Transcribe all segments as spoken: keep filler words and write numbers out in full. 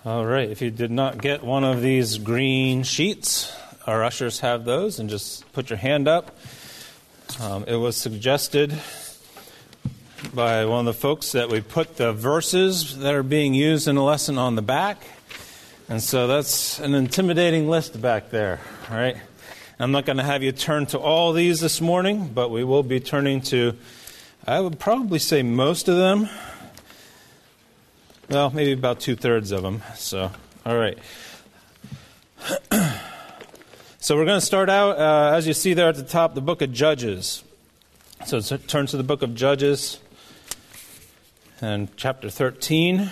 All right, if you did not get one of these green sheets, our ushers have those, and just put your hand up. Um, it was suggested by one of the folks that we put the verses that are being used in the lesson on the back. And so that's an intimidating list back there, all right? I'm not going to have you turn to all these this morning, but we will be turning to, I would probably say most of them. Well, maybe about two-thirds of them. So, all right. So we're going to start out, uh, as you see there at the top, the book of Judges. So turn to the book of Judges and chapter thirteen.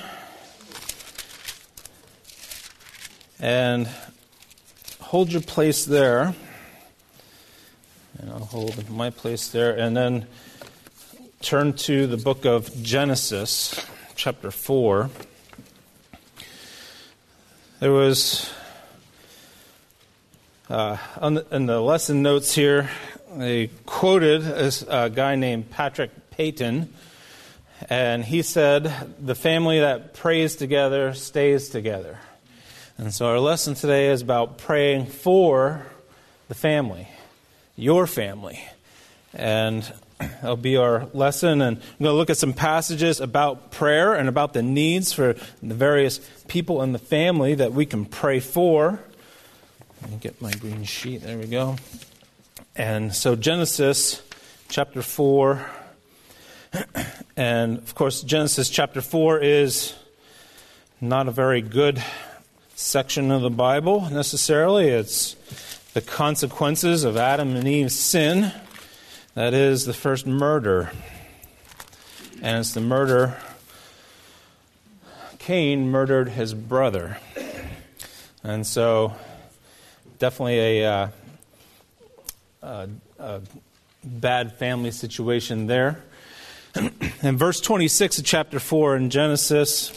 And hold your place there. And I'll hold my place there. And then turn to the book of Genesis, chapter four. There was, uh, on the, in the lesson notes here, they quoted a guy named Patrick Peyton, and he said, "The family that prays together stays together." And so our lesson today is about praying for the family, your family. And that'll be our lesson. And I'm going to look at some passages about prayer and about the needs for the various people in the family that we can pray for. Let me get my green sheet. There we go. And so Genesis chapter four. And of course, Genesis chapter four is not a very good section of the Bible necessarily. It's the consequences of Adam and Eve's sin. That is the first murder. And it's the murder. Cain murdered his brother. And so definitely a, uh, a, a bad family situation there. In verse twenty-six of chapter four in Genesis,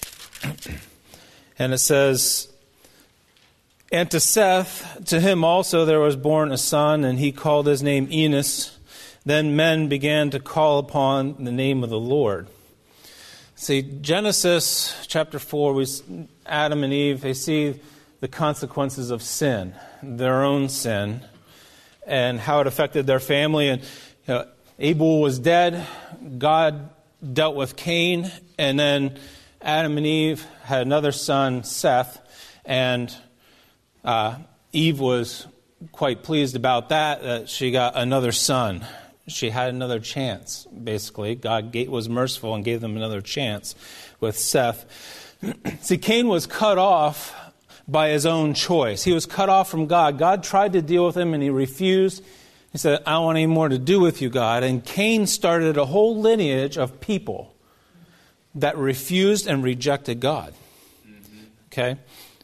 and it says, "And to Seth, to him also there was born a son, and he called his name Enos. Then men began to call upon the name of the Lord." See, Genesis chapter four, we, Adam and Eve, they see the consequences of sin, their own sin, and how it affected their family. And you know, Abel was dead. God dealt with Cain, and then Adam and Eve had another son, Seth, and uh, Eve was quite pleased about that, that she got another son. She had another chance, basically. God gave, was merciful and gave them another chance with Seth. See, Cain was cut off by his own choice. He was cut off from God. God tried to deal with him, and he refused. He said, "I don't want any more to do with you, God." And Cain started a whole lineage of people that refused and rejected God. Okay?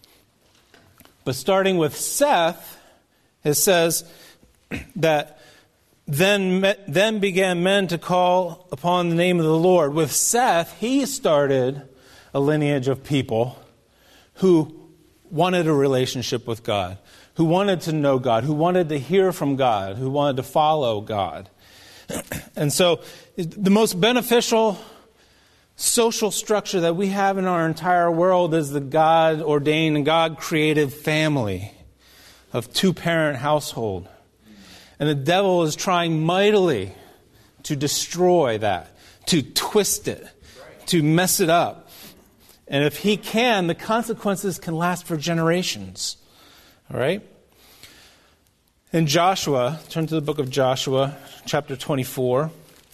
But starting with Seth, it says that then, then began men to call upon the name of the Lord. With Seth, he started a lineage of people who wanted a relationship with God, who wanted to know God, who wanted to hear from God, who wanted to follow God. And so the most beneficial social structure that we have in our entire world is the God-ordained and God-created family of two-parent household. And the devil is trying mightily to destroy that, to twist it, to mess it up. And if he can, the consequences can last for generations. All right? In Joshua, turn to the book of Joshua, chapter twenty-four.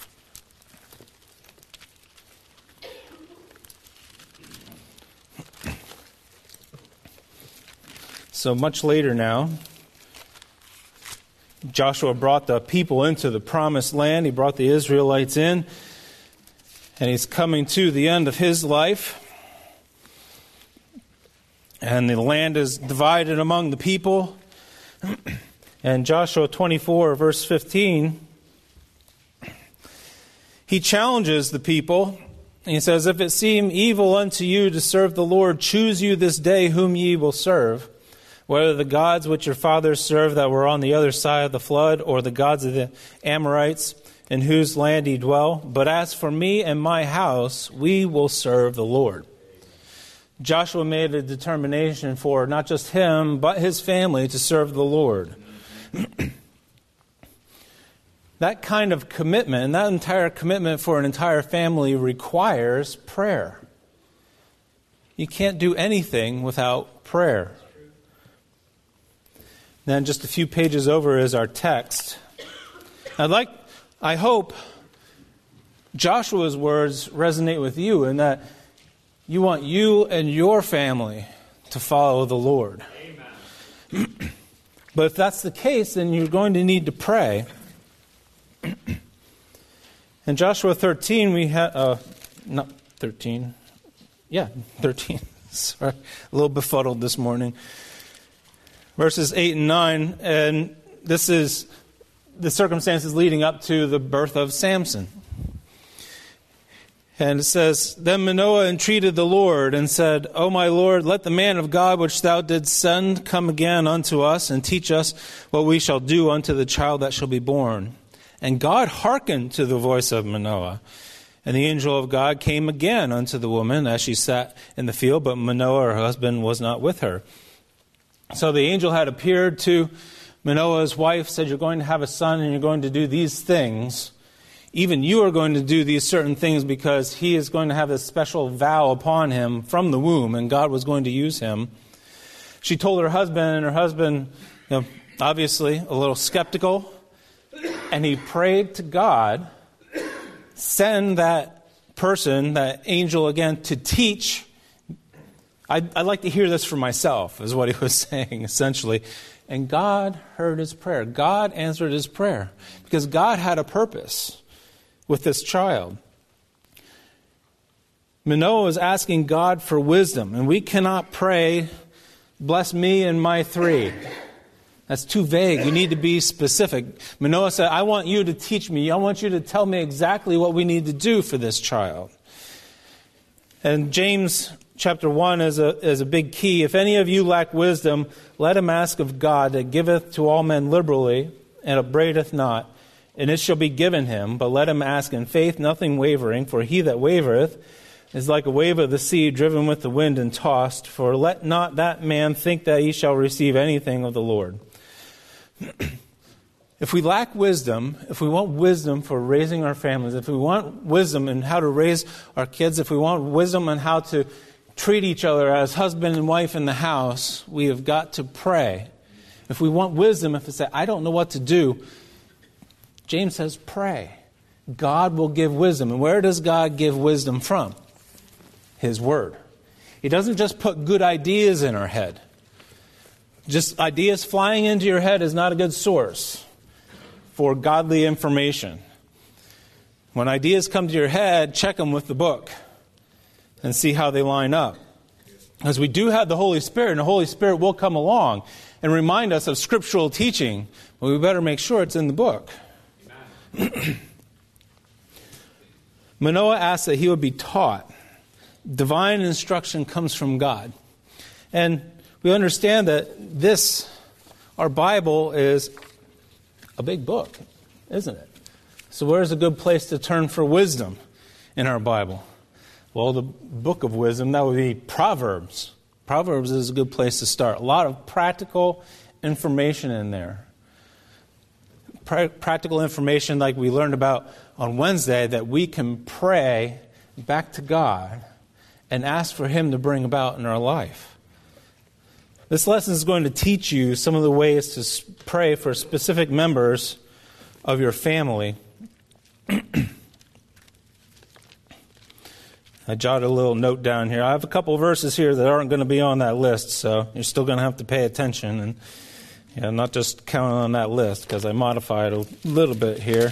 So much later now, Joshua brought the people into the promised land. He brought the Israelites in. And he's coming to the end of his life. And the land is divided among the people. And Joshua twenty-four, verse fifteen, he challenges the people. He says, "If it seem evil unto you to serve the Lord, choose you this day whom ye will serve, whether the gods which your fathers served that were on the other side of the flood, or the gods of the Amorites, in whose land ye dwell. But as for me and my house, we will serve the Lord." Joshua made a determination for not just him, but his family to serve the Lord. That kind of commitment, that entire commitment for an entire family requires prayer. You can't do anything without prayer. Then just a few pages over is our text. I'd like, I hope Joshua's words resonate with you in that you want you and your family to follow the Lord. Amen. But if that's the case, then you're going to need to pray. In Joshua thirteen, we have, uh, not thirteen, yeah, thirteen, sorry, a little befuddled this morning. Verses eight and nine, and this is the circumstances leading up to the birth of Samson. And it says, Then Manoah entreated the Lord and said, O my Lord, let the man of God which thou didst send come again unto us, and teach us what we shall do unto the child that shall be born. And God hearkened to the voice of Manoah. And the angel of God came again unto the woman as she sat in the field, but Manoah, her husband, was not with her. So the angel had appeared to Manoah's wife, said, You're going to have a son, and you're going to do these things. Even you are going to do these certain things because he is going to have this special vow upon him from the womb, and God was going to use him. She told her husband, and her husband, you know, obviously a little skeptical, and he prayed to God, send that person, that angel again, to teach. I'd, I'd like to hear this for myself, is what he was saying, essentially. And God heard his prayer. God answered his prayer because God had a purpose with this child. Manoah was asking God for wisdom, and we cannot pray, bless me and my three. That's too vague. You need to be specific. Manoah said, I want you to teach me. I want you to tell me exactly what we need to do for this child. And James chapter one is a, is a big key. If any of you lack wisdom, let him ask of God, that giveth to all men liberally, and upbraideth not, and it shall be given him. But let him ask in faith, nothing wavering. For he that wavereth is like a wave of the sea, driven with the wind and tossed. For let not that man think that he shall receive anything of the Lord. If we lack wisdom, if we want wisdom for raising our families, if we want wisdom in how to raise our kids, if we want wisdom on how to treat each other as husband and wife in the house, we have got to pray. If we want wisdom, if we say, I don't know what to do, James says, pray. God will give wisdom. And where does God give wisdom from? His Word. He doesn't just put good ideas in our head. Just ideas flying into your head is not a good source for godly information. When ideas come to your head, check them with the book and see how they line up. Because we do have the Holy Spirit, and the Holy Spirit will come along and remind us of scriptural teaching, but we better make sure it's in the book. Manoah asked that he would be taught. Divine instruction comes from God. And we understand that this, our Bible, is a big book, isn't it? So where's a good place to turn for wisdom in our Bible? Well, the book of wisdom, that would be Proverbs. Proverbs is a good place to start. A lot of practical information in there. Pra- practical information like we learned about on Wednesday, that we can pray back to God and ask for Him to bring about in our life. This lesson is going to teach you some of the ways to pray for specific members of your family. I jotted a little note down here. I have a couple of verses here that aren't going to be on that list, so you're still going to have to pay attention and you know, not just count on that list, because I modified a little bit here.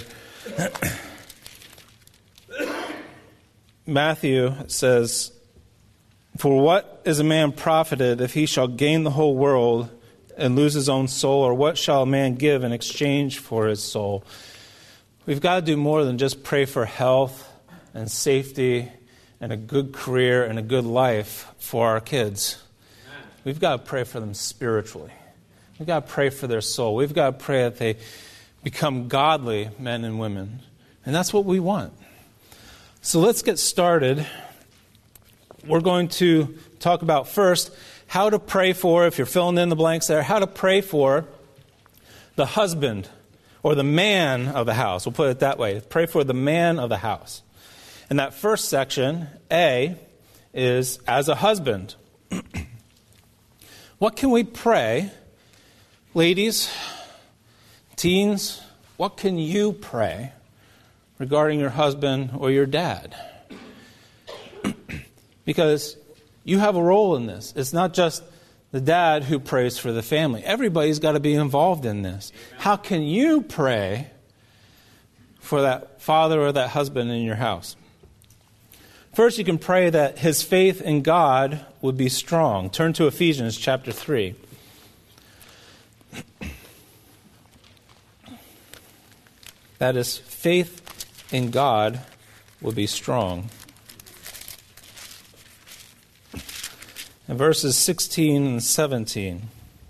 Matthew says, For what is a man profited if he shall gain the whole world and lose his own soul? Or what shall a man give in exchange for his soul? We've got to do more than just pray for health and safety and a good career and a good life for our kids. We've got to pray for them spiritually. We've got to pray for their soul. We've got to pray that they become godly men and women. And that's what we want. So let's get started. We're going to talk about first how to pray for, if you're filling in the blanks there, how to pray for the husband or the man of the house. We'll put it that way. Pray for the man of the house. And that first section, A, is as a husband. What can we pray? Ladies, teens, what can you pray regarding your husband or your dad? Because you have a role in this. It's not just the dad who prays for the family. Everybody's got to be involved in this. Amen. How can you pray for that father or that husband in your house? First, you can pray that his faith in God would be strong. Turn to Ephesians chapter three. That is, faith in God would be strong. In verses sixteen and seventeen.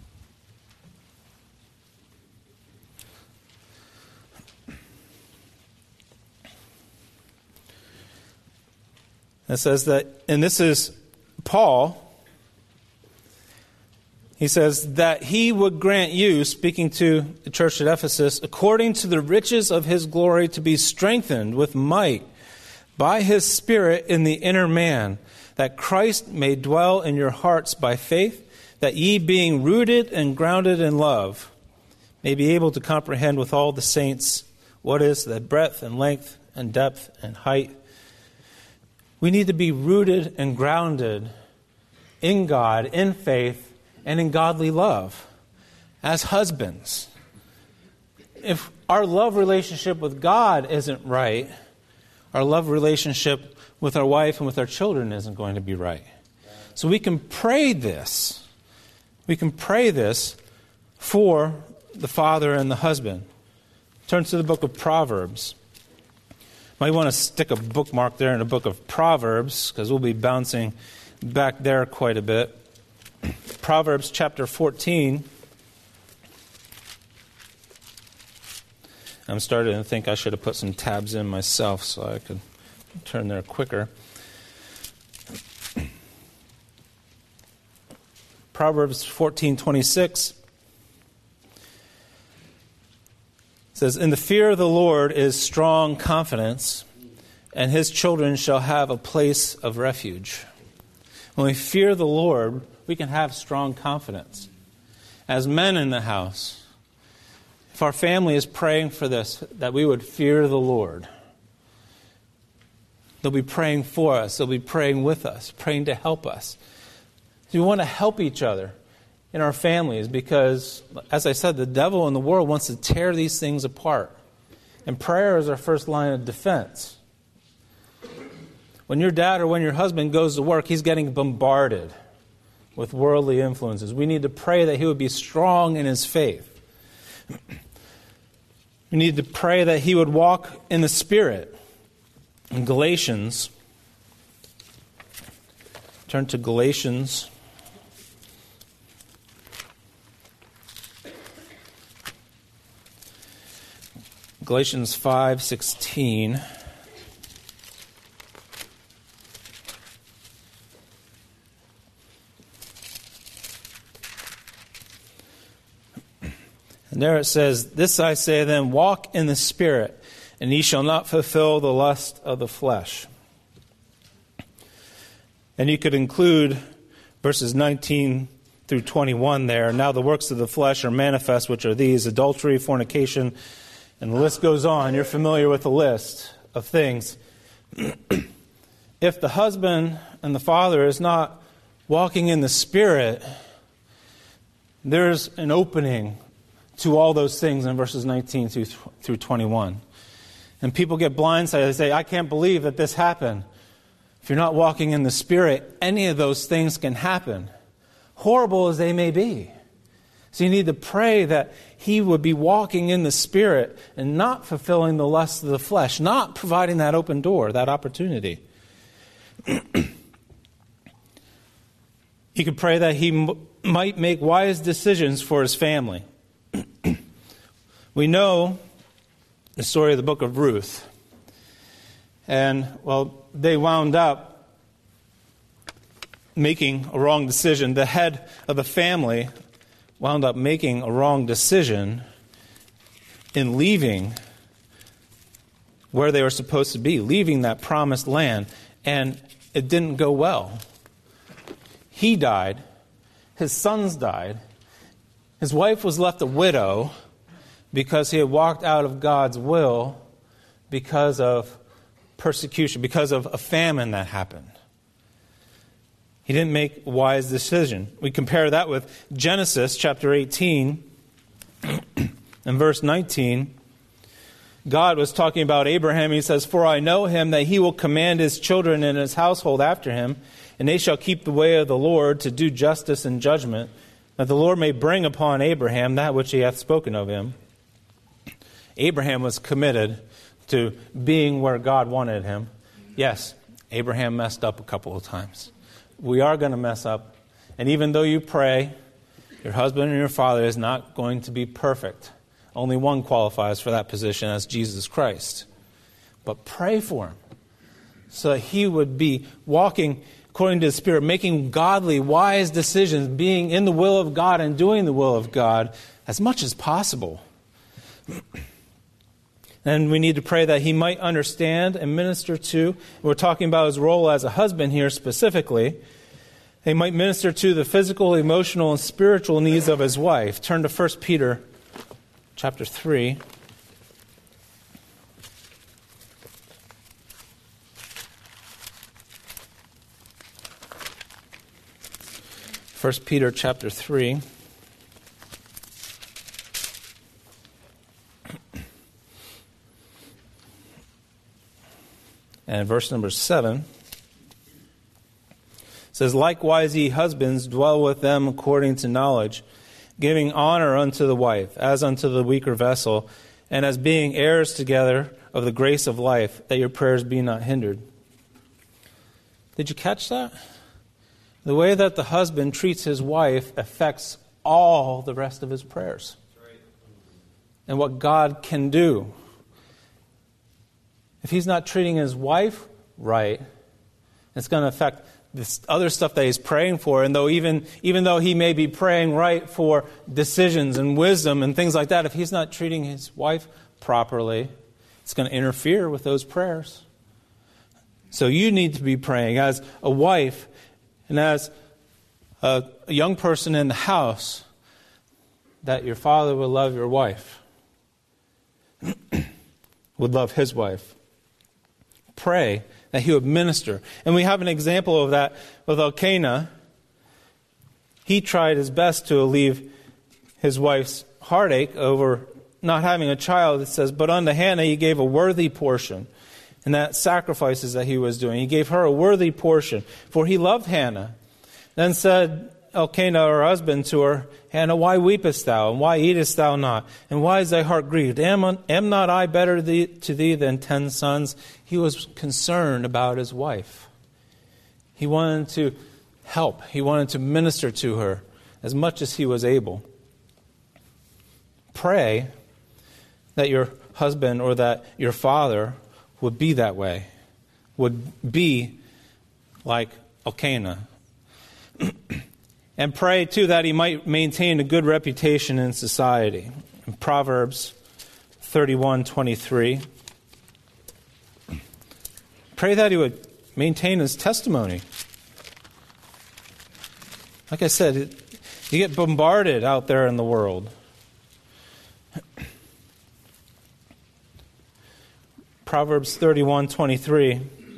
It says that, and this is Paul, he says that he would grant you, speaking to the church at Ephesus, according to the riches of his glory, to be strengthened with might by his Spirit in the inner man, that Christ may dwell in your hearts by faith, that ye being rooted and grounded in love, may be able to comprehend with all the saints what is the breadth and length and depth and height. We need to be rooted and grounded in God, in faith, and in godly love as husbands. If our love relationship with God isn't right, our love relationship with our wife and with our children isn't going to be right. So we can pray this. We can pray this for the father and the husband. Turn to the book of Proverbs. Might want to stick a bookmark there in the book of Proverbs, because we'll be bouncing back there quite a bit. Proverbs chapter fourteen. I'm starting to think I should have put some tabs in myself so I could turn there quicker. Proverbs fourteen twenty-six says, "In the fear of the Lord is strong confidence, and his children shall have a place of refuge." When we fear the Lord, we can have strong confidence. As men in the house, if our family is praying for this, that we would fear the Lord, they'll be praying for us. They'll be praying with us, praying to help us. We want to help each other in our families because, as I said, the devil in the world wants to tear these things apart. And prayer is our first line of defense. When your dad or when your husband goes to work, he's getting bombarded with worldly influences. We need to pray that he would be strong in his faith. We need to pray that he would walk in the Spirit. In Galatians, turn to Galatians. Galatians five sixteen. And there it says, "This I say then, walk in the Spirit, and ye shall not fulfill the lust of the flesh." And you could include verses nineteen through twenty-one there. "Now the works of the flesh are manifest, which are these: adultery, fornication," and the list goes on. You're familiar with the list of things. If the husband and the father is not walking in the Spirit, there's an opening to all those things in verses nineteen through, through twenty-one. And people get blindsided. They say, "I can't believe that this happened." If you're not walking in the Spirit, any of those things can happen, horrible as they may be. So you need to pray that he would be walking in the Spirit and not fulfilling the lusts of the flesh, not providing that open door, that opportunity. You could pray that he m- might make wise decisions for his family. We know the story of the book of Ruth. And, well, they wound up making a wrong decision. The head of the family wound up making a wrong decision in leaving where they were supposed to be, leaving that promised land, and it didn't go well. He died. His sons died. His wife was left a widow because he had walked out of God's will because of persecution, because of a famine that happened. He didn't make a wise decision. We compare that with Genesis chapter eighteen and verse nineteen. God was talking about Abraham. He says, "For I know him that he will command his children and his household after him, and they shall keep the way of the Lord to do justice and judgment, that the Lord may bring upon Abraham that which he hath spoken of him." Abraham was committed to being where God wanted him. Yes, Abraham messed up a couple of times. We are going to mess up. And even though you pray, your husband and your father is not going to be perfect. Only one qualifies for that position, as Jesus Christ. But pray for him so that he would be walking according to the Spirit, making godly, wise decisions, being in the will of God and doing the will of God as much as possible. And we need to pray that he might understand and minister to. We're talking about his role as a husband here specifically. He might minister to the physical, emotional, and spiritual needs of his wife. Turn to First Peter chapter three. First Peter chapter three. And verse number seven says, "Likewise ye husbands, dwell with them according to knowledge, giving honor unto the wife, as unto the weaker vessel, and as being heirs together of the grace of life, that your prayers be not hindered." Did you catch that? The way that the husband treats his wife affects all the rest of his prayers. And what God can do. If he's not treating his wife right, it's going to affect this other stuff that he's praying for. And though even, even though he may be praying right for decisions and wisdom and things like that, if he's not treating his wife properly, it's going to interfere with those prayers. So you need to be praying as a wife and as a, a young person in the house that your father would love your wife, would love his wife. Pray that he would minister. And we have an example of that with Elkanah. He tried his best to alleviate his wife's heartache over not having a child. It says, "But unto Hannah he gave a worthy portion." And that sacrifices that he was doing. He gave her a worthy portion, for he loved Hannah. Then said Elkanah, her husband, to her, "Hannah, why weepest thou, and why eatest thou not? And why is thy heart grieved? Am, am not I better thee, to thee than ten sons?" He was concerned about his wife. He wanted to help. He wanted to minister to her as much as he was able. Pray that your husband or that your father would be that way, would be like Elkanah. And pray, too, that he might maintain a good reputation in society. In Proverbs thirty-one twenty-three, pray that he would maintain his testimony. Like I said, you get bombarded out there in the world. Proverbs thirty-one twenty-three,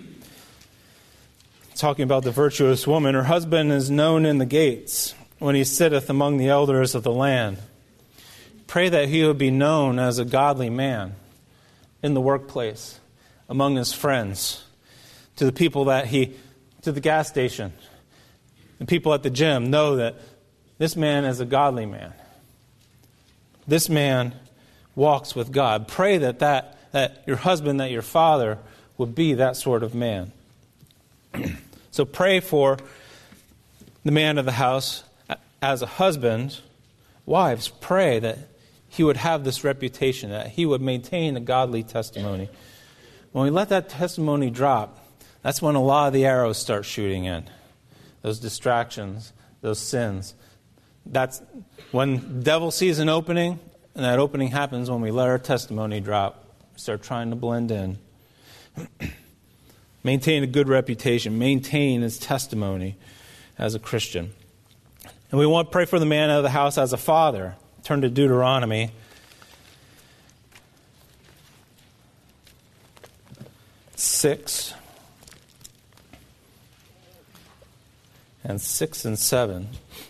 talking about the virtuous woman. "Her husband is known in the gates, when he sitteth among the elders of the land." Pray that he would be known as a godly man in the workplace, among his friends, to the people that he, to the gas station, the people at the gym, know that this man is a godly man. This man walks with God. Pray that, that, that your husband, that your father would be that sort of man. So pray for the man of the house as a husband. Wives, pray that he would have this reputation, that he would maintain a godly testimony. When we let that testimony drop, that's when a lot of the arrows start shooting in. those distractions, those sins. That's when the devil sees an opening, and that opening happens when we let our testimony drop, start trying to blend in. Maintain a good reputation. Maintain his testimony as a Christian. And we want to pray for the man of the house as a father. Turn to Deuteronomy. Six. And six and seven.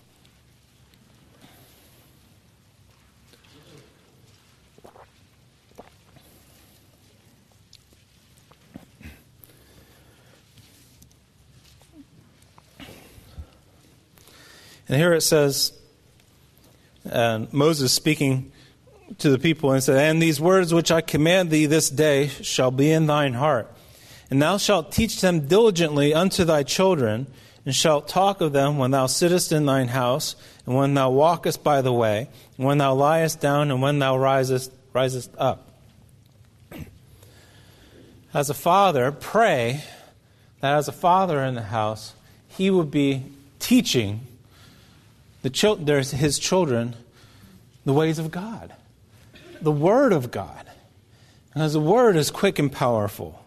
And here it says, uh, Moses speaking to the people, and said, "And these words which I command thee this day shall be in thine heart. And thou shalt teach them diligently unto thy children, and shalt talk of them when thou sittest in thine house, and when thou walkest by the way, and when thou liest down, and when thou risest, risest up." As a father, pray that as a father in the house, he would be teaching the chil- there's his children the ways of God, the Word of God. Because the Word is quick and powerful.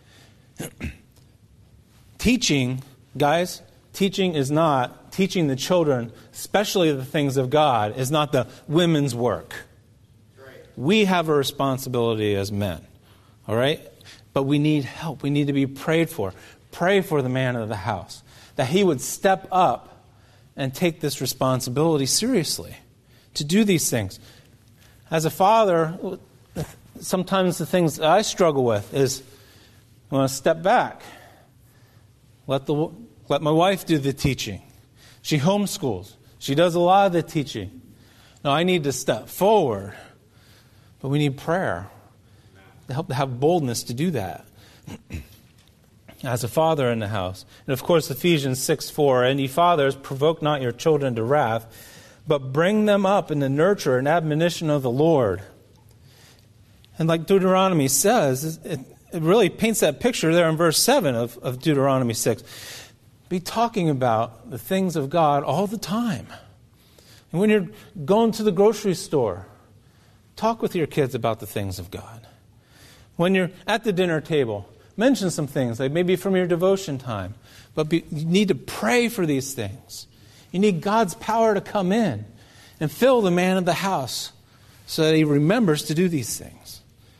Teaching, guys, teaching is not, teaching the children, especially the things of God, is not the women's work. Right. We have a responsibility as men, all right? But we need help. We need to be prayed for. Pray for the man of the house, that he would step up and take this responsibility seriously, to do these things. As a father, sometimes the things that I struggle with is I want to step back. Let the let my wife do the teaching. She homeschools. She does a lot of the teaching. No, I need to step forward. But we need prayer to help to have boldness to do that. As a father in the house. And of course, Ephesians six four, "And ye fathers, provoke not your children to wrath, but bring them up in the nurture and admonition of the Lord." And like Deuteronomy says, it, it really paints that picture there in verse seven of, of Deuteronomy six. Be talking about the things of God all the time. And when you're going to the grocery store, talk with your kids about the things of God. When you're at the dinner table, mention some things, like maybe from your devotion time. But be, you need to pray for these things. You need God's power to come in and fill the man of the house so that he remembers to do these things.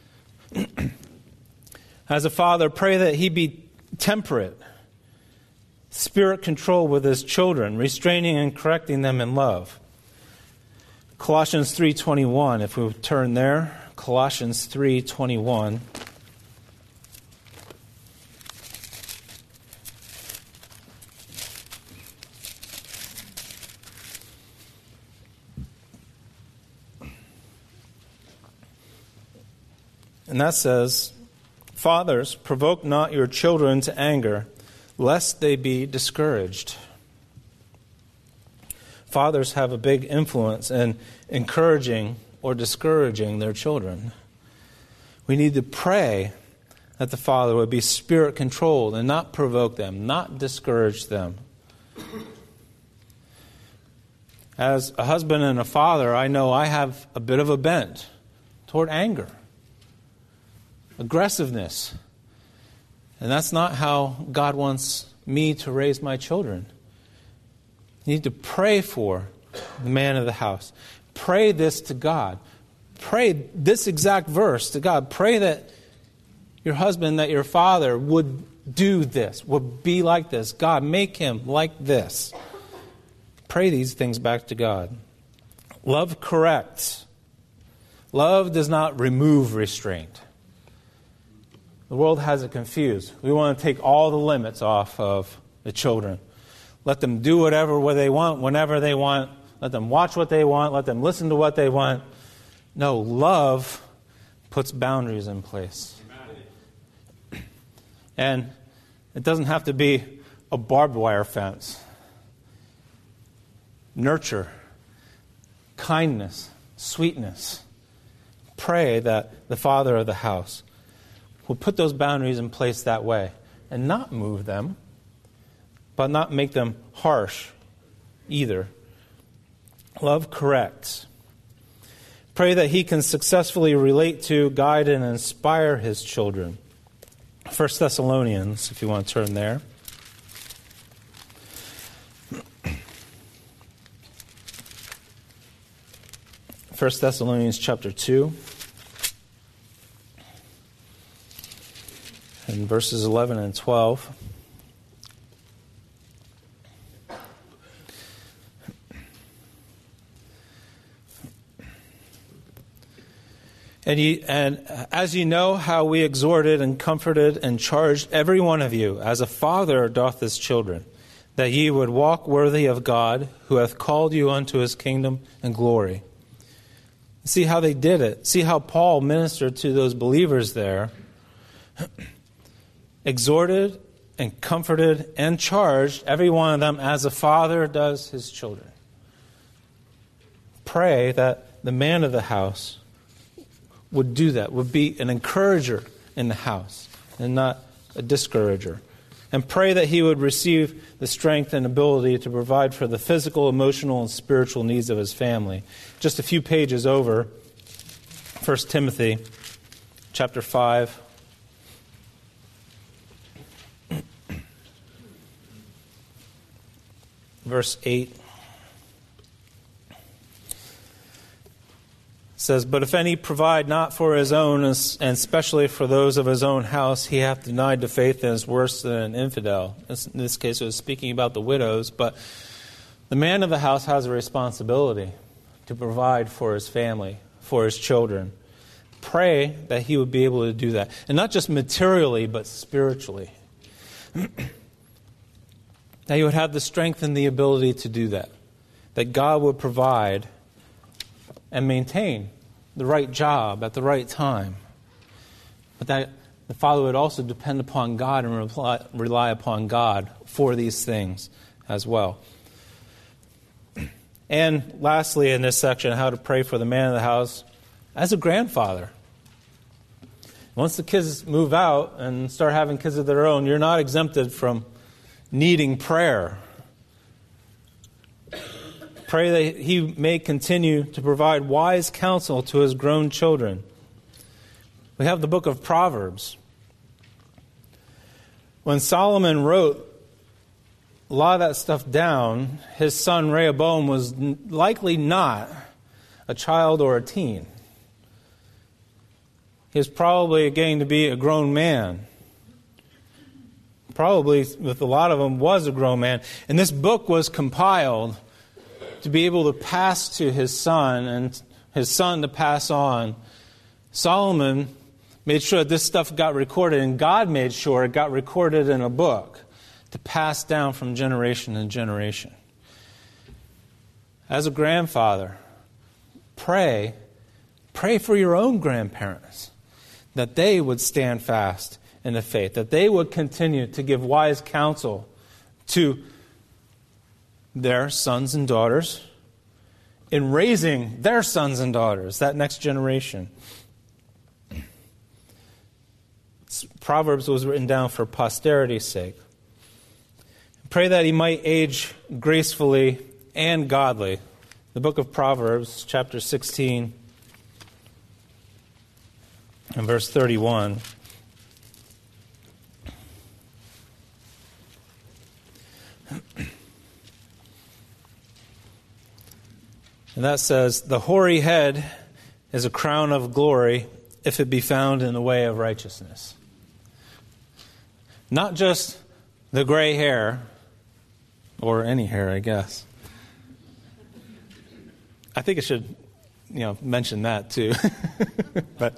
As a father, pray that he be temperate, spirit control with his children, restraining and correcting them in love. Colossians three twenty-one, if we turn there. Colossians three twenty-one. And that says, "Fathers, provoke not your children to anger, lest they be discouraged." Fathers have a big influence in encouraging or discouraging their children. We need to pray that the father would be spirit-controlled and not provoke them, not discourage them. As a husband and a father, I know I have a bit of a bent toward anger, aggressiveness. And that's not how God wants me to raise my children. You need to pray for the man of the house. Pray this to God. Pray this exact verse to God. Pray that your husband, that your father would do this, would be like this. God, make him like this. Pray these things back to God. Love corrects. Love does not remove restraint. The world has it confused. We want to take all the limits off of the children. Let them do whatever they want, whenever they want. Let them watch what they want. Let them listen to what they want. No, love puts boundaries in place. And it doesn't have to be a barbed wire fence. Nurture, kindness, sweetness. Pray that the father of the house will put those boundaries in place that way and not move them, but not make them harsh either. Love corrects. Pray that he can successfully relate to, guide, and inspire his children. First Thessalonians, if you want to turn there. First Thessalonians chapter two. And verses eleven and twelve. And, ye, and as ye know how we exhorted and comforted and charged every one of you, as a father doth his children, that ye would walk worthy of God, who hath called you unto his kingdom and glory. See how they did it. See how Paul ministered to those believers there. Exhorted and comforted and charged every one of them as a father does his children. Pray that the man of the house would do that, would be an encourager in the house and not a discourager. And pray that he would receive the strength and ability to provide for the physical, emotional, and spiritual needs of his family. Just a few pages over, First Timothy chapter five. Verse eight. Says, but if any provide not for his own, and especially for those of his own house, he hath denied the faith and is worse than an infidel. In this case, it was speaking about the widows, but the man of the house has a responsibility to provide for his family, for his children. Pray that he would be able to do that. And not just materially, but spiritually. That he would have the strength and the ability to do that. That God would provide and maintain the right job at the right time. But that the father would also depend upon God and rely, rely upon God for these things as well. And lastly, in this section, how to pray for the man of the house as a grandfather. Once the kids move out and start having kids of their own, you're not exempted from needing prayer. Pray that he may continue to provide wise counsel to his grown children. We have the book of Proverbs. When Solomon wrote a lot of that stuff down, his son Rehoboam was likely not a child or a teen. He was probably getting to be a grown man. Probably, with a lot of them, was a grown man. And this book was compiled to be able to pass to his son and his son to pass on. Solomon made sure that this stuff got recorded, and God made sure it got recorded in a book to pass down from generation to generation. As a grandfather, pray, pray for your own grandparents, that they would stand fast in the faith, that they would continue to give wise counsel to their sons and daughters in raising their sons and daughters, that next generation. Proverbs was written down for posterity's sake. Pray that he might age gracefully and godly. The book of Proverbs, chapter sixteen, and verse thirty-one. And that says, the hoary head is a crown of glory if it be found in the way of righteousness. Not just the gray hair, or any hair, I guess. I think I should, you know, mention that too. But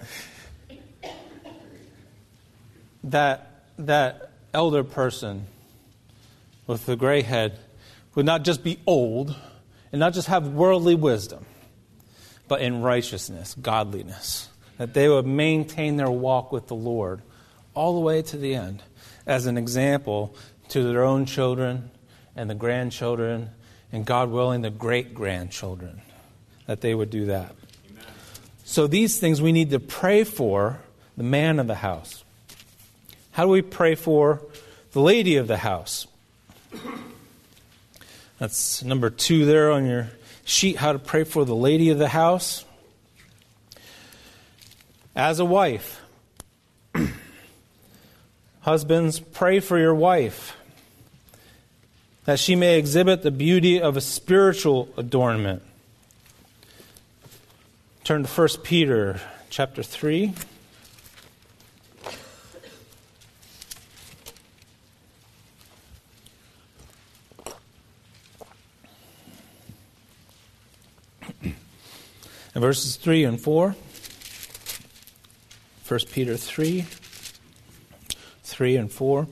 that that elder person with the gray head would not just be old and not just have worldly wisdom, but in righteousness, godliness. That they would maintain their walk with the Lord all the way to the end as an example to their own children and the grandchildren, and God willing, the great-grandchildren, that they would do that. Amen. So these things we need to pray for the man of the house. How do we pray for the lady of the house? That's number two there on your sheet, how to pray for the lady of the house. As a wife, husbands, pray for your wife, that she may exhibit the beauty of a spiritual adornment. Turn to First Peter chapter three. And verses three and four. First Peter three, three and four.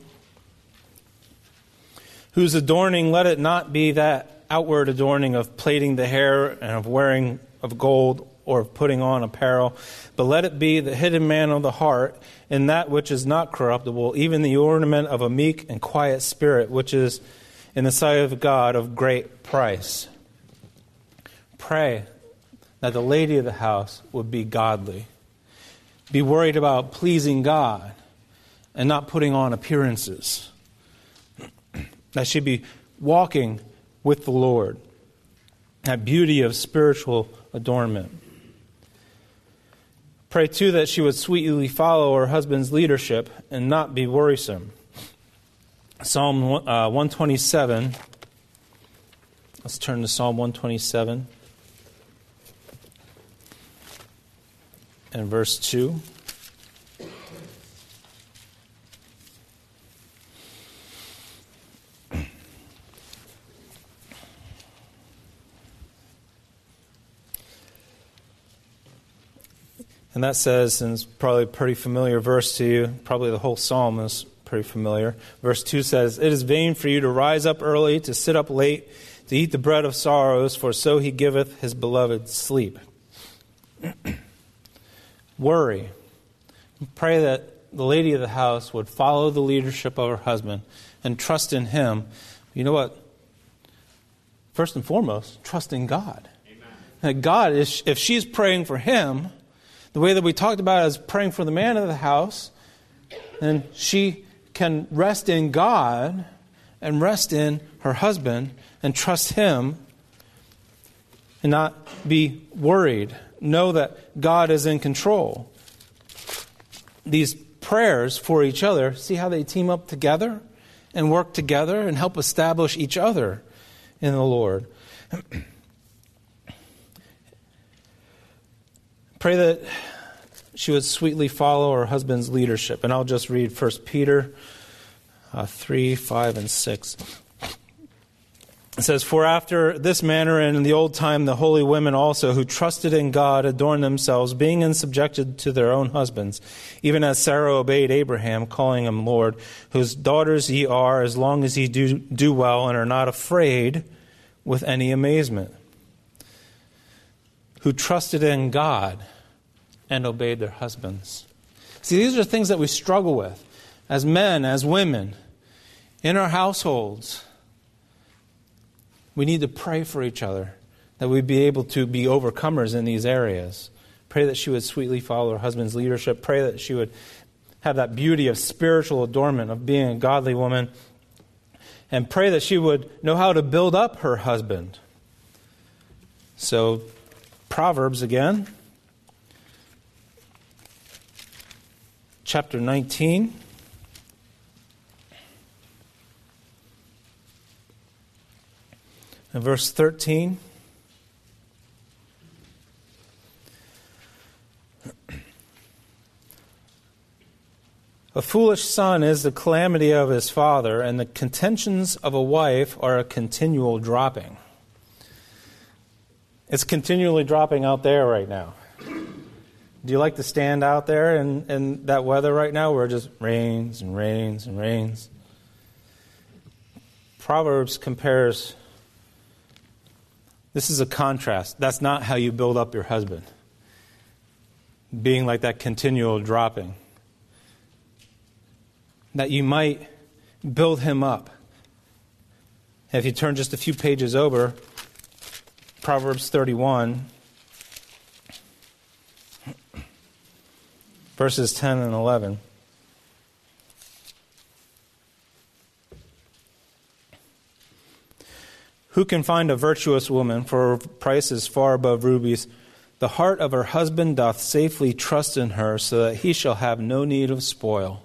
Whose adorning, let it not be that outward adorning of plaiting the hair and of wearing of gold or of putting on apparel, but let it be the hidden man of the heart in that which is not corruptible, even the ornament of a meek and quiet spirit, which is in the sight of God of great price. Pray that the lady of the house would be godly. Be worried about pleasing God and not putting on appearances. That she be walking with the Lord. That beauty of spiritual adornment. Pray too that she would sweetly follow her husband's leadership and not be worrisome. Psalm uh, one twenty-seven. Let's turn to Psalm one twenty-seven. And verse two. And that says, and it's probably a pretty familiar verse to you, probably the whole psalm is pretty familiar. Verse two says, "It is vain for you to rise up early, to sit up late, to eat the bread of sorrows, for so he giveth his beloved sleep." Worry. Pray that the lady of the house would follow the leadership of her husband and trust in him. You know what? First and foremost, trust in God. Amen. That God, is, if she's praying for him, the way that we talked about is praying for the man of the house, and she can rest in God and rest in her husband and trust him and not be worried. Know that God is in control. These prayers for each other, see how they team up together and work together and help establish each other in the Lord. Pray that she would sweetly follow her husband's leadership. And I'll just read First Peter uh, three, five, and six. It says, "For after this manner in the old time the holy women also who trusted in God adorned themselves, being in subjected to their own husbands, even as Sarah obeyed Abraham, calling him Lord, whose daughters ye are, as long as ye do, do well and are not afraid with any amazement. Who trusted in God and obeyed their husbands." See, these are things that we struggle with as men, as women, in our households. We need to pray for each other, that we'd be able to be overcomers in these areas. Pray that she would sweetly follow her husband's leadership. Pray that she would have that beauty of spiritual adornment, of being a godly woman. And pray that she would know how to build up her husband. So, Proverbs again. Chapter nineteen. And verse thirteen. "A foolish son is the calamity of his father, and the contentions of a wife are a continual dropping." It's continually dropping out there right now. Do you like to stand out there in, in that weather right now where it just rains and rains and rains? Proverbs compares, this is a contrast. That's not how you build up your husband. Being like that continual dropping. That you might build him up. If you turn just a few pages over, Proverbs thirty-one, verses ten and eleven. Who can find a virtuous woman? For her price is far above rubies. The heart of her husband doth safely trust in her, so that he shall have no need of spoil.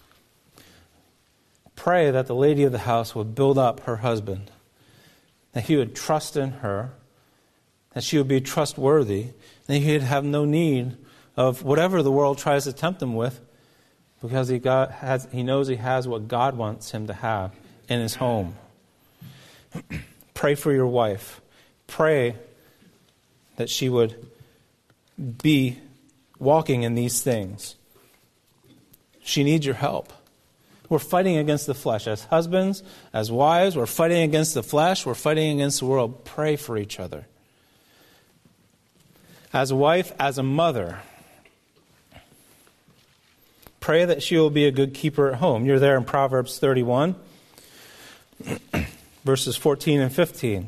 Pray that the lady of the house would build up her husband, that he would trust in her, that she would be trustworthy, that he would have no need of whatever the world tries to tempt him with, because he got, has, he knows he has what God wants him to have in his home. Pray for your wife. Pray that she would be walking in these things. She needs your help. We're fighting against the flesh. As husbands, as wives, we're fighting against the flesh. We're fighting against the world. Pray for each other. As a wife, as a mother, pray that she will be a good keeper at home. You're there in Proverbs thirty-one, verses fourteen and fifteen.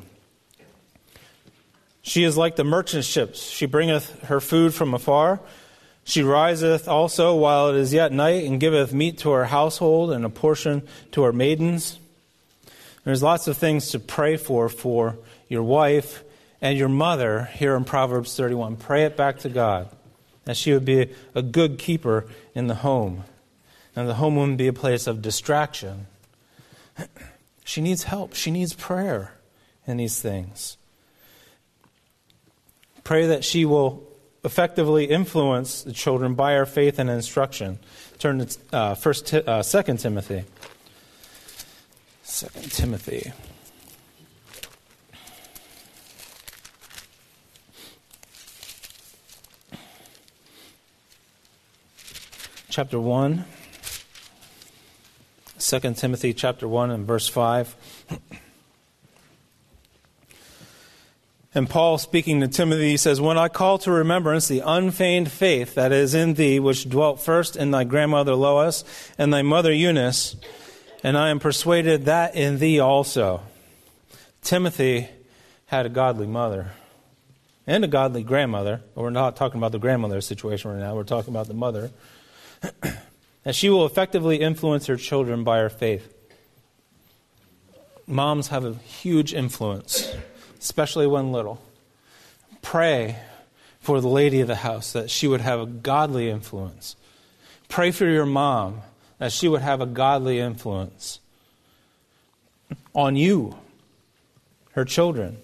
She is like the merchant ships. She bringeth her food from afar. She riseth also while it is yet night, and giveth meat to her household, and a portion to her maidens. There's lots of things to pray for for your wife and your mother here in Proverbs thirty-one. Pray it back to God, that she would be a good keeper in the home, and the home wouldn't be a place of distraction. She needs help. She needs prayer in these things. Pray that she will effectively influence the children by her faith and instruction. Turn to uh, First, uh, Second Timothy. Second Timothy. Chapter one. Second Timothy chapter one and verse five. And Paul, speaking to Timothy, says, When I call to remembrance the unfeigned faith that is in thee, which dwelt first in thy grandmother Lois and thy mother Eunice, and I am persuaded that in thee also. Timothy had a godly mother and a godly grandmother. But we're not talking about the grandmother situation right now. We're talking about the mother. That she will effectively influence her children by her faith. Moms have a huge influence, especially when little. Pray for the lady of the house that she would have a godly influence. Pray for your mom that she would have a godly influence on you, her children.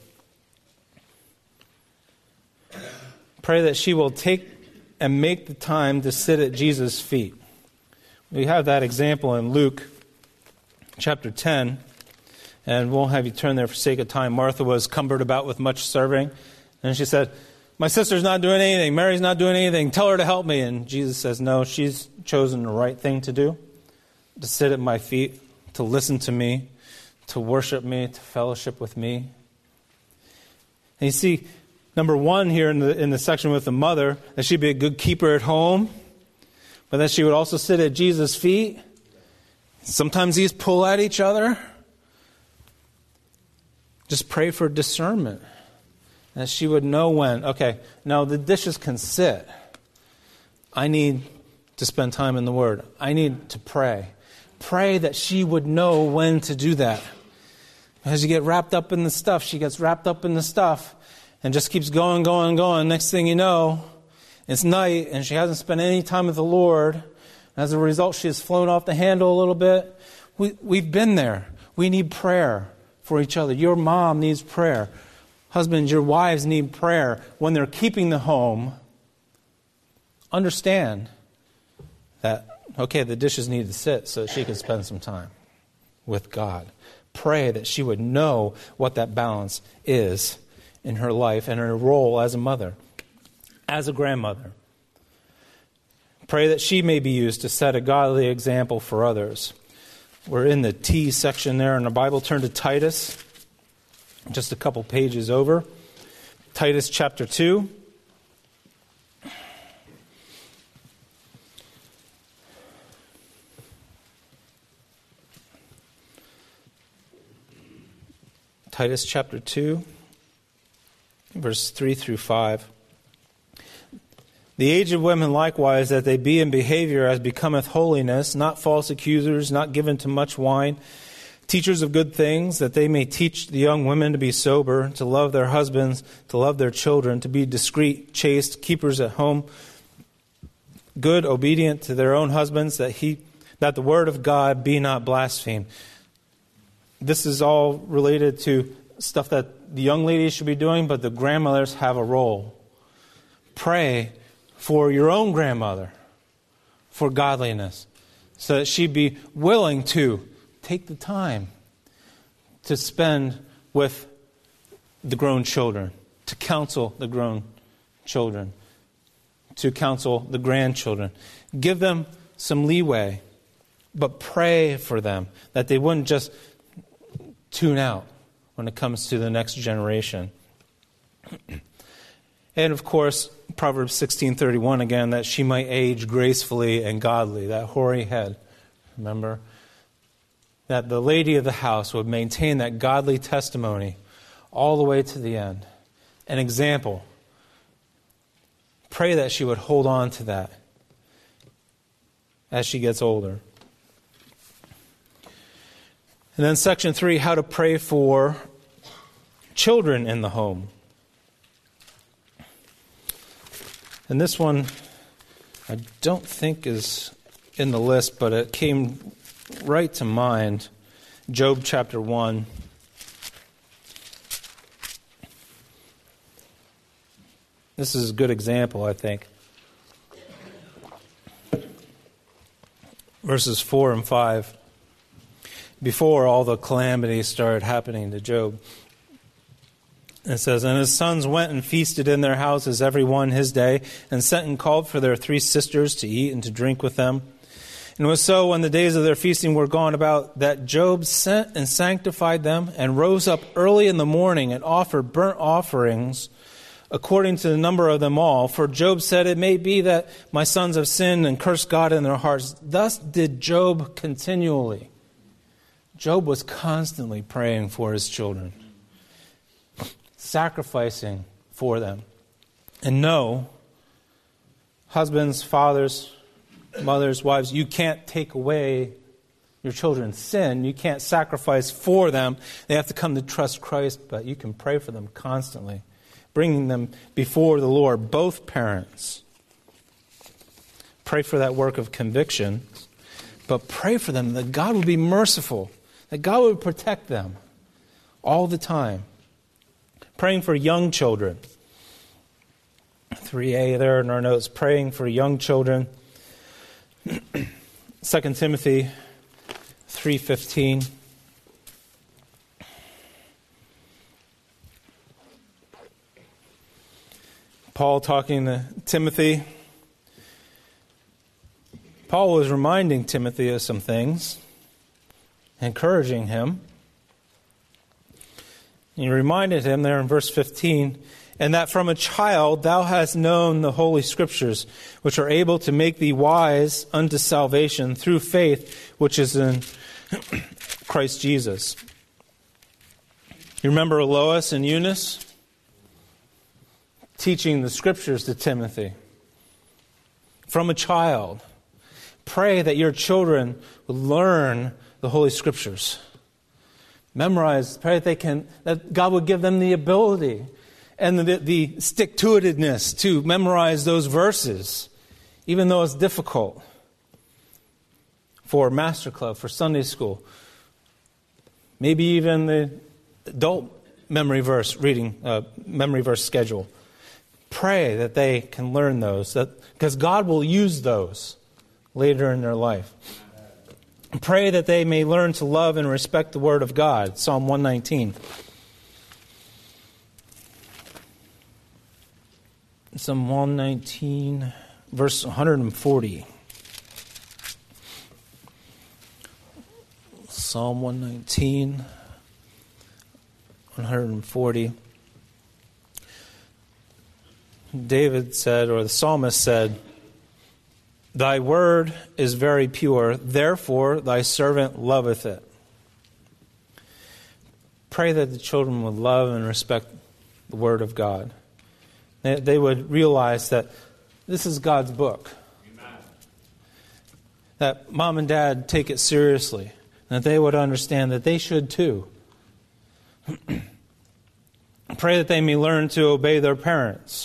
Pray that she will take and make the time to sit at Jesus' feet. We have that example in Luke chapter ten. And we'll have you turn there for sake of time. Martha was cumbered about with much serving. And she said, my sister's not doing anything. Mary's not doing anything. Tell her to help me. And Jesus says, no, she's chosen the right thing to do. To sit at my feet, to listen to me, to worship me, to fellowship with me. And you see, number one here in the, in the section with the mother, that she'd be a good keeper at home. But that she would also sit at Jesus' feet. Sometimes these pull at each other. Just pray for discernment. That she would know when, okay, no, the dishes can sit. I need to spend time in the Word. I need to pray. Pray that she would know when to do that. As you get wrapped up in the stuff, she gets wrapped up in the stuff and just keeps going, going, going. Next thing you know, it's night and she hasn't spent any time with the Lord. As a result, she has flown off the handle a little bit. We, we've been there. We need prayer for each other. Your mom needs prayer. Husbands, your wives need prayer. When they're keeping the home, understand that, okay, the dishes need to sit so that she can spend some time with God. Pray that she would know what that balance is in her life and her role as a mother, as a grandmother. Pray that she may be used to set a godly example for others. We're in the T section there in the Bible. Turn to Titus, just a couple pages over. Titus chapter two. Titus chapter two, verse three through five. The aged women likewise, that they be in behavior as becometh holiness, not false accusers, not given to much wine, teachers of good things, that they may teach the young women to be sober, to love their husbands, to love their children, to be discreet, chaste, keepers at home, good, obedient to their own husbands, that he that the word of God be not blasphemed. This is all related to stuff that the young ladies should be doing, but the grandmothers have a role. Pray for your own grandmother for godliness, so that she be willing to take the time to spend with the grown children, to counsel the grown children, to counsel the grandchildren. Give them some leeway, but pray for them that they wouldn't just tune out when it comes to the next generation. And of course, Proverbs sixteen thirty-one again, that she might age gracefully and godly, that hoary head. Remember? That the lady of the house would maintain that godly testimony all the way to the end. An example. Pray that she would hold on to that as she gets older. And then section three, how to pray for children in the home. And this one, I don't think is in the list, but it came right to mind. Job chapter one. This is a good example, I think. Verses four and five. Before all the calamities started happening to Job. It says, and his sons went and feasted in their houses, every one his day, and sent and called for their three sisters to eat and to drink with them. And it was so, when the days of their feasting were gone about, that Job sent and sanctified them, and rose up early in the morning, and offered burnt offerings according to the number of them all. For Job said, it may be that my sons have sinned and cursed God in their hearts. Thus did Job continually. Job was constantly praying for his children, sacrificing for them. And no, husbands, fathers, mothers, wives, you can't take away your children's sin. You can't sacrifice for them. They have to come to trust Christ, but you can pray for them constantly, bringing them before the Lord, both parents. Pray for that work of conviction, but pray for them that God will be merciful, that God would protect them all the time. Praying for young children. three A there in our notes. Praying for young children. Second Timothy three fifteen. Paul talking to Timothy. Paul was reminding Timothy of some things, encouraging him. He reminded him there in verse fifteen, and that from a child thou hast known the Holy Scriptures, which are able to make thee wise unto salvation through faith, which is in Christ Jesus. You remember Lois and Eunice teaching the Scriptures to Timothy from a child. Pray that your children will learn the Holy Scriptures. Memorize, pray that they can, that God would give them the ability and the, the stick-to-itedness to memorize those verses, even though it's difficult. For Master Club, for Sunday school, maybe even the adult memory verse reading, uh, memory verse schedule. Pray that they can learn those, that because God will use those later in their life. Pray that they may learn to love and respect the Word of God. Psalm one nineteen. Psalm one nineteen, verse one hundred forty. Psalm one nineteen, one hundred forty. David said, or the psalmist said, thy word is very pure, therefore thy servant loveth it. Pray that the children would love and respect the Word of God. They would realize that this is God's book. Amen. That mom and dad take it seriously. that they would understand that they should too. Pray that they may learn to obey their parents.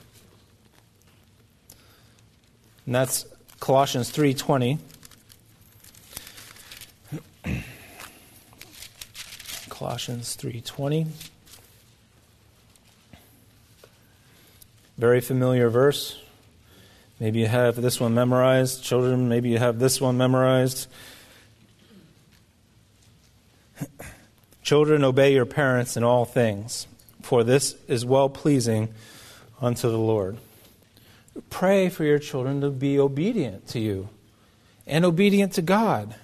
And that's Colossians three twenty. Colossians three twenty. Very familiar verse. Maybe you have this one memorized. Children, maybe you have this one memorized. Children, obey your parents in all things, for this is well-pleasing unto the Lord. Pray for your children to be obedient to you and obedient to God.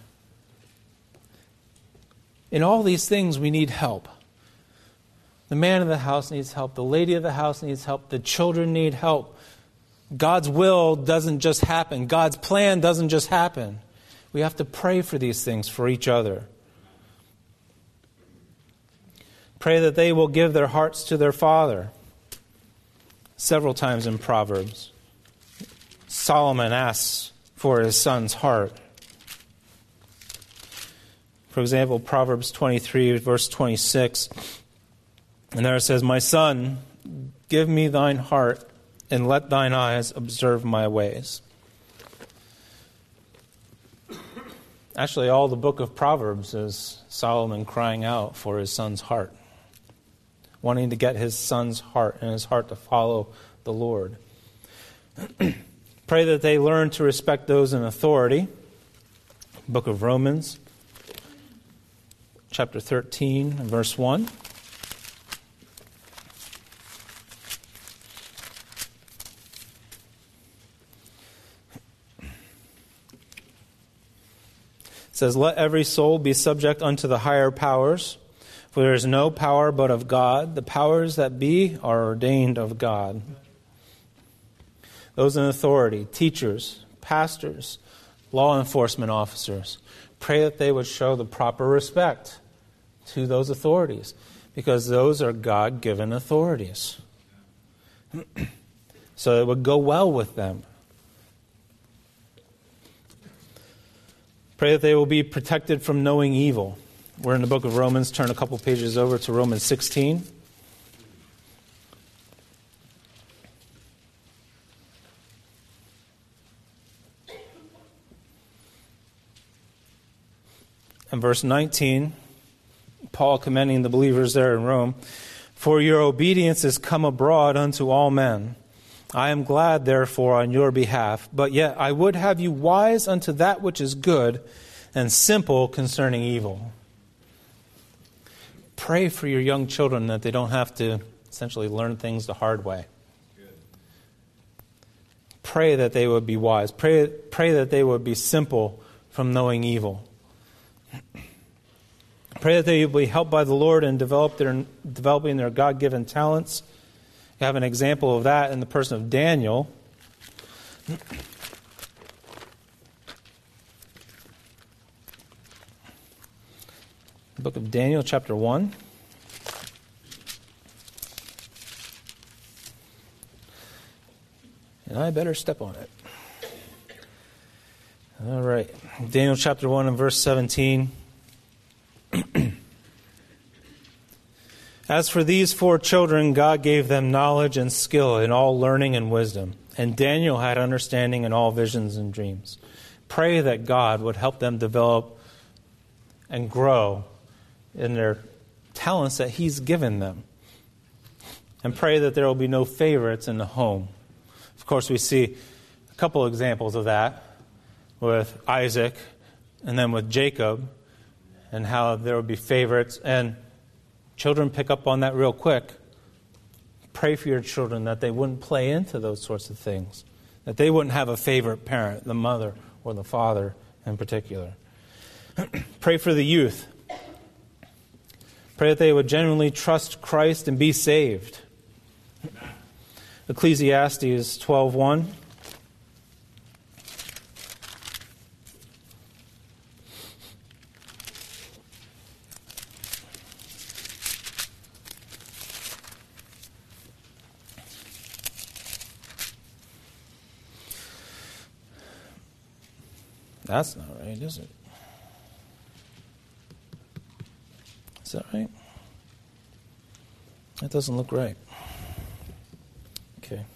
In all these things, we need help. The man of the house needs help. The lady of the house needs help. The children need help. God's will doesn't just happen. God's plan doesn't just happen. We have to pray for these things for each other. Pray that they will give their hearts to their father. Several times in Proverbs, Solomon asks for his son's heart. For example, Proverbs twenty-three, verse twenty-six. And there it says, "My son, give me thine heart, and let thine eyes observe my ways." Actually, all the book of Proverbs is Solomon crying out for his son's heart, wanting to get his son's heart and his heart to follow the Lord. Pray that they learn to respect those in authority. Book of Romans, chapter thirteen, verse one. It says, "Let every soul be subject unto the higher powers, for there is no power but of God. The powers that be are ordained of God." Those in authority, teachers, pastors, law enforcement officers, pray that they would show the proper respect to those authorities, because those are God-given authorities. So it would go well with them. Pray that they will be protected from knowing evil. We're in the book of Romans. Turn a couple pages over to Romans sixteen. And verse nineteen, Paul commending the believers there in Rome, "For your obedience is come abroad unto all men. I am glad, therefore, on your behalf. But yet I would have you wise unto that which is good, and simple concerning evil." Pray for your young children that they don't have to essentially learn things the hard way. Pray that they would be wise. Pray, pray that they would be simple from knowing evil. Pray that they would be helped by the Lord in develop their, developing their God-given talents. You have an example of that in the person of Daniel. The book of Daniel, chapter one. And I better step on it. All right. Daniel chapter one and verse seventeen. "As for these four children, God gave them knowledge and skill in all learning and wisdom. And Daniel had understanding in all visions and dreams." Pray that God would help them develop and grow in their talents that He's given them. And pray that there will be no favorites in the home. Of course, we see a couple examples of that with Isaac and then with Jacob, and how there will be favorites. And children pick up on that real quick. Pray for your children that they wouldn't play into those sorts of things, that they wouldn't have a favorite parent, the mother or the father in particular. Pray for the youth. Pray that they would genuinely trust Christ and be saved. Amen. Ecclesiastes twelve one. That's not right, is it? Is that right? That doesn't look right. Okay.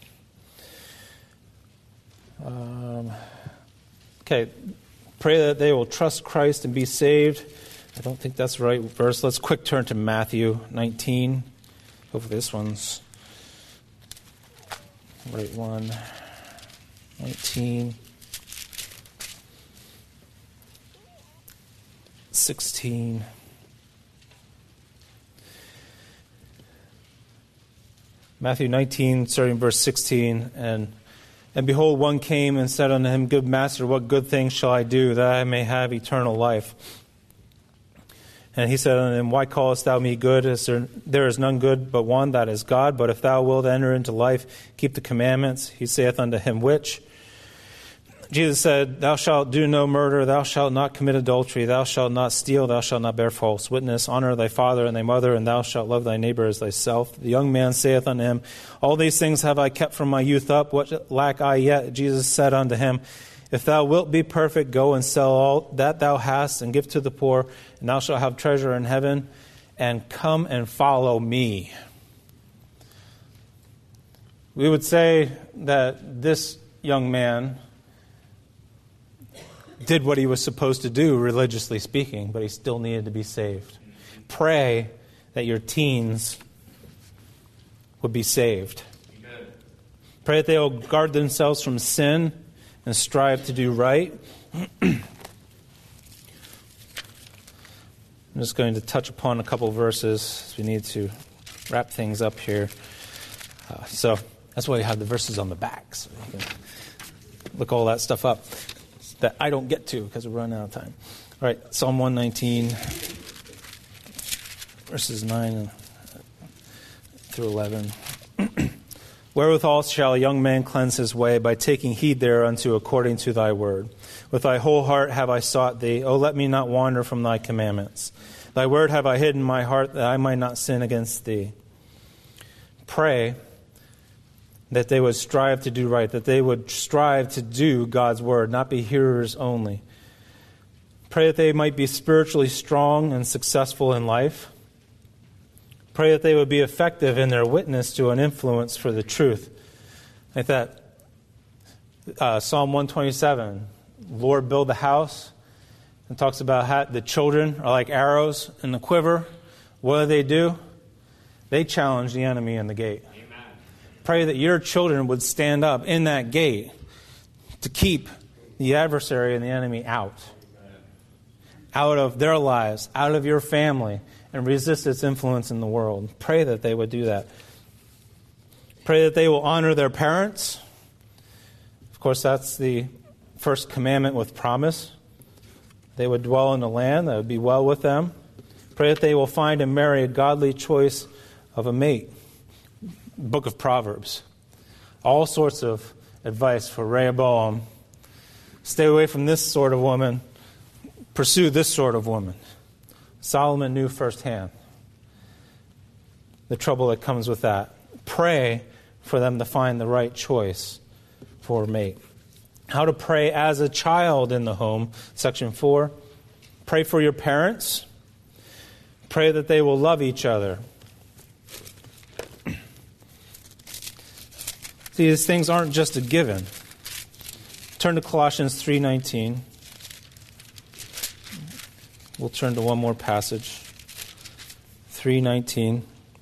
Um, okay. Pray that they will trust Christ and be saved. I don't think that's the right verse. Let's quick turn to Matthew nineteen. Hopefully this one's the right one. nineteen. sixteen. Matthew nineteen, starting verse sixteen, and and behold, one came and said unto him, Good master, what good thing shall I do, that I may have eternal life? And he said unto him, Why callest thou me good? Is there, there is none good but one, that is God. But if thou wilt enter into life, keep the commandments. He saith unto him, Which? Jesus said, Thou shalt do no murder, thou shalt not commit adultery, thou shalt not steal, thou shalt not bear false witness, honor thy father and thy mother, and thou shalt love thy neighbor as thyself. The young man saith unto him, All these things have I kept from my youth up, what lack I yet? Jesus said unto him, If thou wilt be perfect, go and sell all that thou hast, and give to the poor, and thou shalt have treasure in heaven, and come and follow me. We would say that this young man did what he was supposed to do, religiously speaking, but he still needed to be saved. Pray that your teens would be saved. Amen. Pray that they will guard themselves from sin and strive to do right. I'm just going to touch upon a couple verses as we need to wrap things up here. Uh, so that's why you have the verses on the back, so you can look all that stuff up that I don't get to because we're running out of time. All right, Psalm one nineteen, verses nine through eleven. Wherewithal shall a young man cleanse his way? By taking heed thereunto according to thy word. With thy whole heart have I sought thee. O let me not wander from thy commandments. Thy word have I hid in my heart, that I might not sin against thee. Pray that they would strive to do right, that they would strive to do God's word, not be hearers only. Pray that they might be spiritually strong and successful in life. Pray that they would be effective in their witness to an influence for the truth. Like that uh, Psalm one twenty-seven, Lord, build the house. It talks about how the children are like arrows in the quiver. What do they do? They challenge the enemy in the gate. Pray that your children would stand up in that gate to keep the adversary and the enemy out. Out of their lives, out of your family, and resist its influence in the world. Pray that they would do that. Pray that they will honor their parents. Of course, that's the first commandment with promise. They would dwell in the land, that would be well with them. Pray that they will find and marry a godly choice of a mate. Book of Proverbs. All sorts of advice for Rehoboam. Stay away from this sort of woman. Pursue this sort of woman. Solomon knew firsthand the trouble that comes with that. Pray for them to find the right choice for a mate. How to pray as a child in the home. Section four. Pray for your parents. Pray that they will love each other. See, these things aren't just a given. Turn to Colossians three nineteen. We'll turn to one more passage. three nineteen.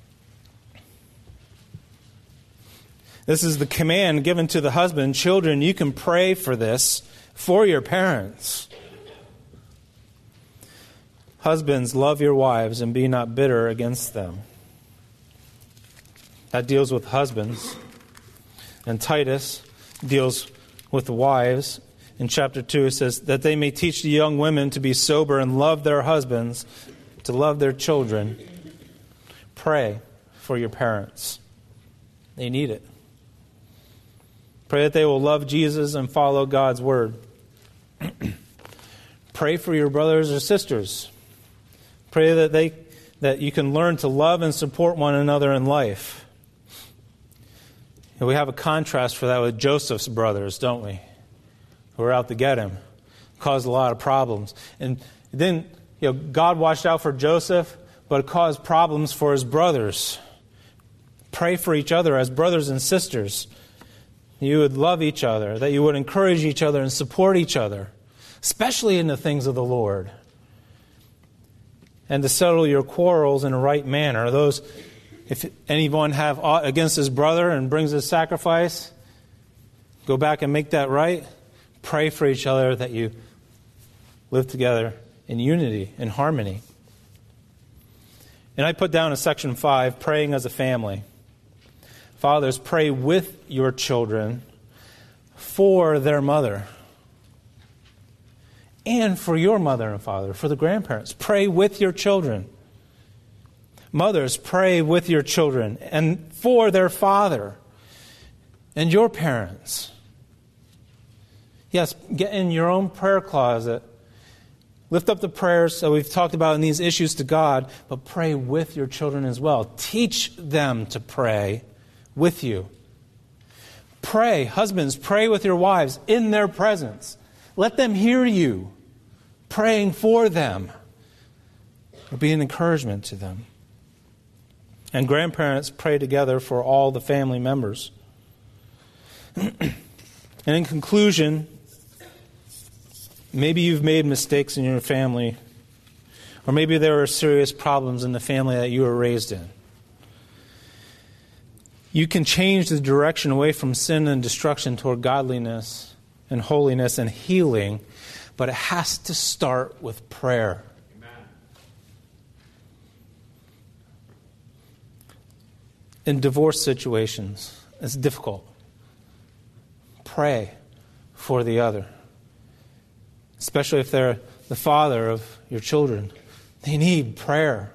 This is the command given to the husband. Children, you can pray for this for your parents. Husbands, love your wives and be not bitter against them. That deals with husbands. And Titus deals with the wives. In chapter two, it says, that they may teach the young women to be sober and love their husbands, to love their children. Pray for your parents. They need it. Pray that they will love Jesus and follow God's word. Pray for your brothers or sisters. Pray that they that you can learn to love and support one another in life. And we have a contrast for that with Joseph's brothers, don't we? Who were out to get him. Caused a lot of problems. And then, you know, God watched out for Joseph, but it caused problems for his brothers. Pray for each other as brothers and sisters. You would love each other, that you would encourage each other and support each other, especially in the things of the Lord. And to settle your quarrels in a right manner. Those, if anyone have aught against his brother and brings a sacrifice, go back and make that right. Pray for each other that you live together in unity, in harmony. And I put down in section five, praying as a family. Fathers, pray with your children for their mother. And for your mother and father, for the grandparents. Pray with your children. Mothers, pray with your children and for their father and your parents. Yes, get in your own prayer closet. Lift up the prayers that we've talked about in these issues to God, but pray with your children as well. Teach them to pray with you. Pray, husbands, pray with your wives in their presence. Let them hear you praying for them. It'll be an encouragement to them. And grandparents, pray together for all the family members. And in conclusion, maybe you've made mistakes in your family, or maybe there are serious problems in the family that you were raised in. You can change the direction away from sin and destruction toward godliness and holiness and healing, but it has to start with prayer. Amen. In divorce situations, it's difficult. Pray for the other, especially if they're the father of your children. They need prayer.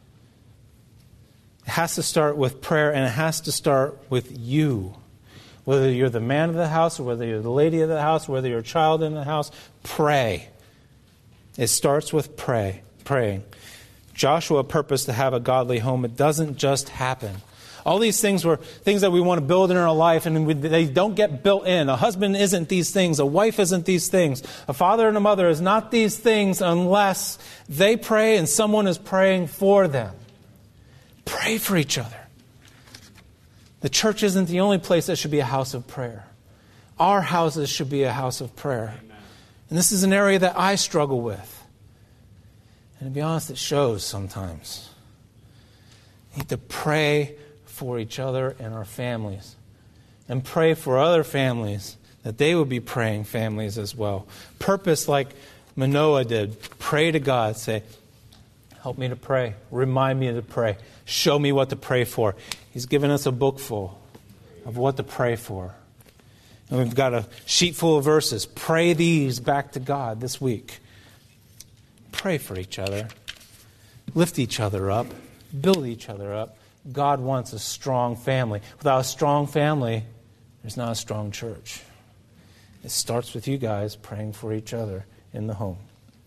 It has to start with prayer, and it has to start with you. Whether you're the man of the house, or whether you're the lady of the house, whether you're a child in the house, pray. It starts with pray, praying. Joshua purposed to have a godly home. It doesn't just happen. All these things were things that we want to build in our life, and we, they don't get built in. A husband isn't these things. A wife isn't these things. A father and a mother is not these things unless they pray and someone is praying for them. Pray for each other. The church isn't the only place that should be a house of prayer. Our houses should be a house of prayer. Amen. And this is an area that I struggle with. And to be honest, it shows sometimes. We need to pray for each other and our families. And pray for other families, that they would be praying families as well. Purpose like Manoah did. Pray to God. Say, help me to pray. Remind me to pray. Show me what to pray for. He's given us a book full of what to pray for. And we've got a sheet full of verses. Pray these back to God this week. Pray for each other. Lift each other up. Build each other up. God wants a strong family. Without a strong family, there's not a strong church. It starts with you guys praying for each other in the home.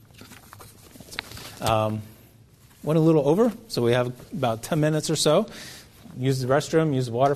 Um, went a little over, so we have about ten minutes or so. Use the restroom, use the water